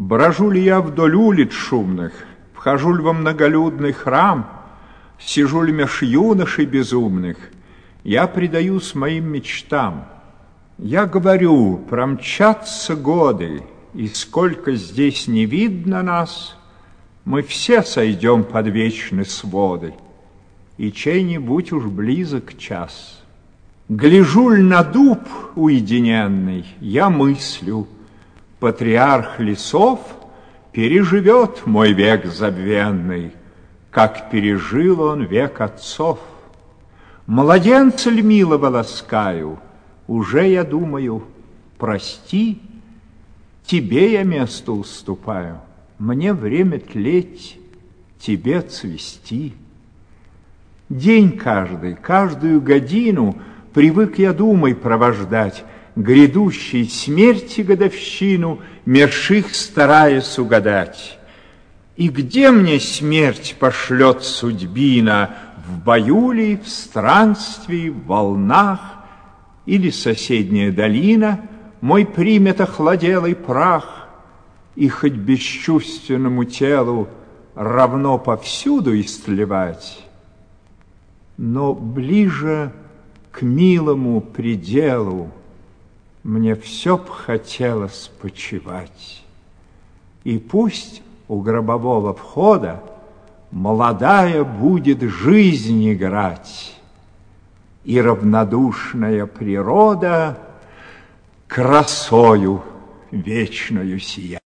Брожу ли я вдоль улиц шумных, вхожу ли во многолюдный храм, сижу ли меж юношей безумных, я предаюсь моим мечтам. Я говорю, промчатся годы, и сколько здесь не видно нас, мы все сойдем под вечные своды, и чей-нибудь уж близок час. Гляжу ль на дуб уединенный, я мыслю, патриарх лесов переживет мой век забвенный, как пережил он век отцов. Младенца ль милого ласкаю, уже я думаю, прости, тебе я место уступаю, мне время тлеть, тебе цвести. День каждый, каждую годину привык я думой провождать, грядущей смерти годовщину, мерших стараясь угадать. И где мне смерть пошлет судьбина, в бою ли, в странстве, в волнах, или соседняя долина мой примет охладелый прах, и хоть бесчувственному телу равно повсюду истлевать, но ближе к милому пределу мне все б хотелось почивать. И пусть у гробового входа молодая будет жизнь играть, и равнодушная природа красою вечною сиять.